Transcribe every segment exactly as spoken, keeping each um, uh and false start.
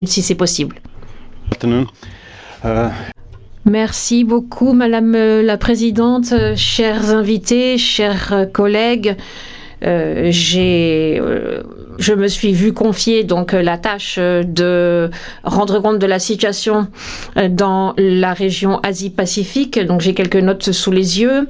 si c'est possible. Uh... Merci beaucoup, Madame la Présidente, chers invités, chers collègues. Euh, j'ai, euh, je me suis vu confier donc la tâche de rendre compte de la situation dans la région Asie-Pacifique. Donc j'ai quelques notes sous les yeux.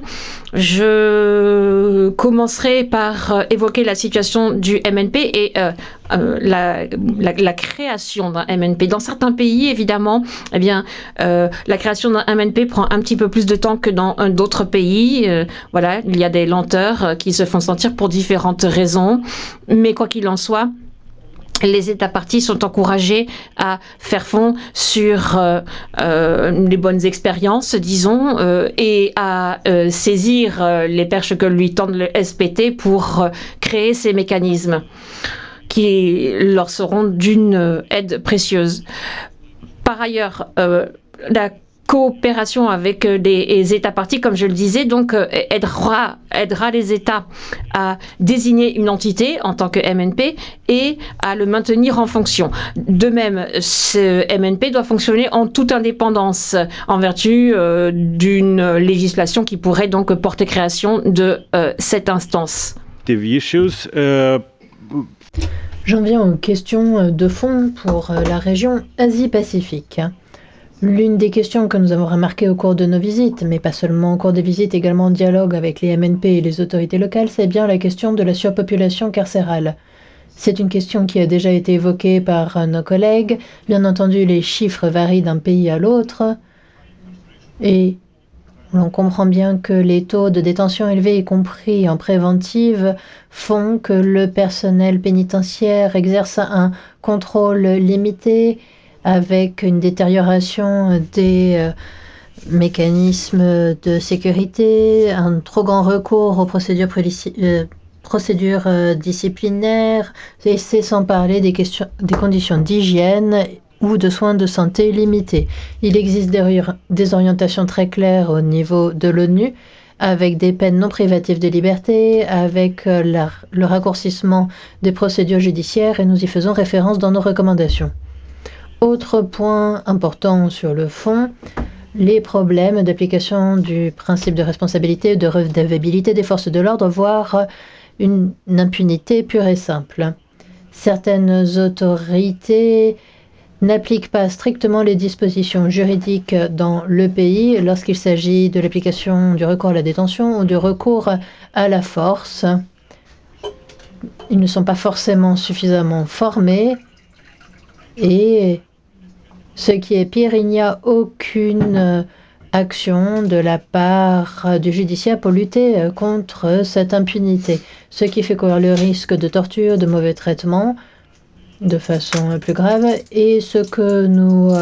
Je commencerai par évoquer la situation du M N P et euh, euh, la, la, la création d'un M N P. Dans certains pays, évidemment, eh bien, euh, la création d'un M N P prend un petit peu plus de temps que dans d'autres pays. Euh, voilà, il y a des lenteurs qui se font sentir pour différentes raisons. Mais quoi qu'il en soit, les États parties sont encouragés à faire fond sur euh, euh, les bonnes expériences, disons, euh, et à euh, saisir euh, les perches que lui tendent le S P T pour euh, créer ces mécanismes qui leur seront d'une aide précieuse. Par ailleurs, euh, la coopération avec les États parties, comme je le disais, donc aidera, aidera les États à désigner une entité en tant que M N P et à le maintenir en fonction. De même, ce M N P doit fonctionner en toute indépendance en vertu euh, d'une législation qui pourrait donc porter création de euh, cette instance. Issues, uh... J'en viens aux questions de fond pour la région Asie-Pacifique. L'une des questions que nous avons remarquées au cours de nos visites, mais pas seulement au cours des visites, également en dialogue avec les M N P et les autorités locales, c'est bien la question de la surpopulation carcérale. C'est une question qui a déjà été évoquée par nos collègues. Bien entendu, les chiffres varient d'un pays à l'autre. Et on comprend bien que les taux de détention élevés, y compris en préventive, font que le personnel pénitentiaire exerce un contrôle limité avec une détérioration des euh, mécanismes de sécurité, un trop grand recours aux procédures, euh, procédures euh, disciplinaires, et c'est sans parler des, questions, des conditions d'hygiène ou de soins de santé limités. Il existe des, des orientations très claires au niveau de l'ONU, avec des peines non privatives de liberté, avec euh, la, le raccourcissement des procédures judiciaires, et nous y faisons référence dans nos recommandations. Autre point important sur le fond, les problèmes d'application du principe de responsabilité, de redevabilité des forces de l'ordre, voire une impunité pure et simple. Certaines autorités n'appliquent pas strictement les dispositions juridiques dans le pays lorsqu'il s'agit de l'application du recours à la détention ou du recours à la force. Ils ne sont pas forcément suffisamment formés et ce qui est pire, il n'y a aucune action de la part du judiciaire pour lutter contre cette impunité, ce qui fait courir le risque de torture, de mauvais traitements de façon plus grave. Et ce que nous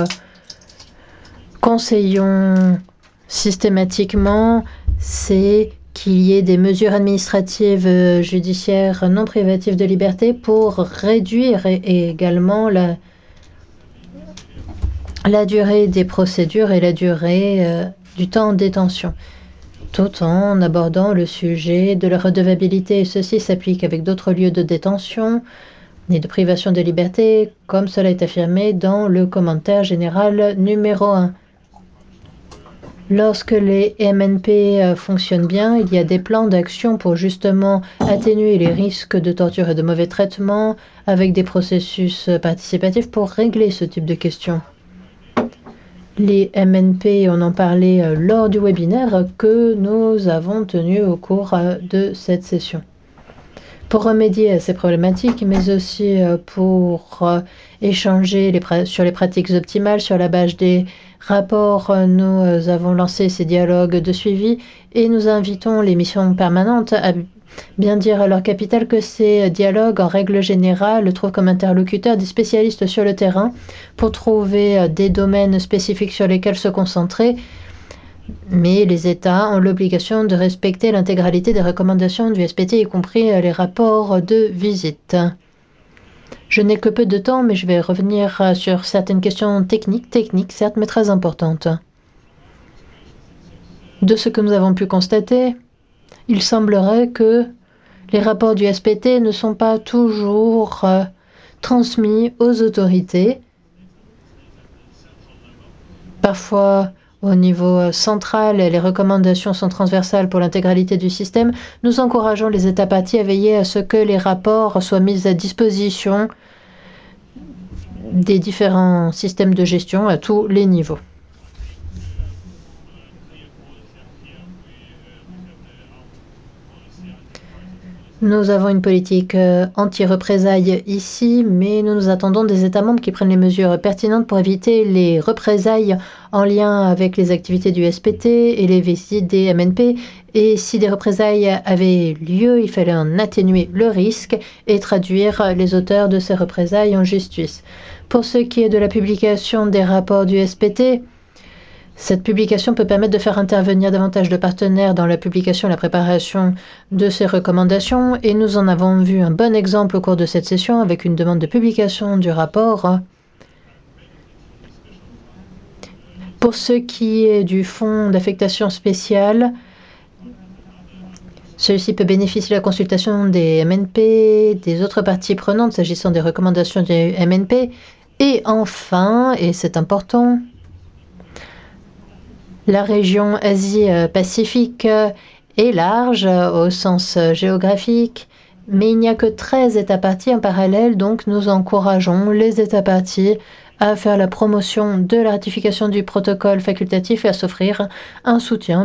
conseillons systématiquement, c'est qu'il y ait des mesures administratives judiciaires non privatives de liberté pour réduire et également la la durée des procédures et la durée euh, du temps en détention, tout en abordant le sujet de la redevabilité. Ceci s'applique avec d'autres lieux de détention et de privation de liberté, comme cela est affirmé dans le commentaire général numéro un. Lorsque les M N P fonctionnent bien, il y a des plans d'action pour justement atténuer les risques de torture et de mauvais traitements avec des processus participatifs pour régler ce type de questions. Les M N P, on en parlait euh, lors du webinaire que nous avons tenu au cours euh, de cette session. Pour remédier à ces problématiques, mais aussi euh, pour euh, échanger les sur les pratiques optimales, sur la base des rapports, euh, nous euh, avons lancé ces dialogues de suivi et nous invitons les missions permanentes à bien dire à leur capitale que ces dialogues, en règle générale, trouvent comme interlocuteurs des spécialistes sur le terrain pour trouver des domaines spécifiques sur lesquels se concentrer, mais les États ont l'obligation de respecter l'intégralité des recommandations du S P T, y compris les rapports de visite. Je n'ai que peu de temps, mais je vais revenir sur certaines questions techniques, techniques certes, mais très importantes. De ce que nous avons pu constater, il semblerait que les rapports du S P T ne sont pas toujours euh, transmis aux autorités Parfois, au niveau central, les recommandations sont transversales pour l'intégralité du système. Nous encourageons les États parties à veiller à ce que les rapports soient mis à disposition des différents systèmes de gestion à tous les niveaux. Nous avons une politique euh, anti-représailles ici, mais nous nous attendons des États membres qui prennent les mesures pertinentes pour éviter les représailles en lien avec les activités du S P T et les visites des M N P. Et si des représailles avaient lieu, il fallait en atténuer le risque et traduire les auteurs de ces représailles en justice. Pour ce qui est de la publication des rapports du S P T, cette publication peut permettre de faire intervenir davantage de partenaires dans la publication et la préparation de ces recommandations, et nous en avons vu un bon exemple au cours de cette session avec une demande de publication du rapport. Pour ce qui est du fonds d'affectation spéciale, celui-ci peut bénéficier de la consultation des M N P, des autres parties prenantes s'agissant des recommandations du M N P, et enfin, et c'est important, la région Asie-Pacifique est large au sens géographique, mais il n'y a que treize États parties en parallèle, donc nous encourageons les États parties à faire la promotion de la ratification du protocole facultatif et à s'offrir un soutien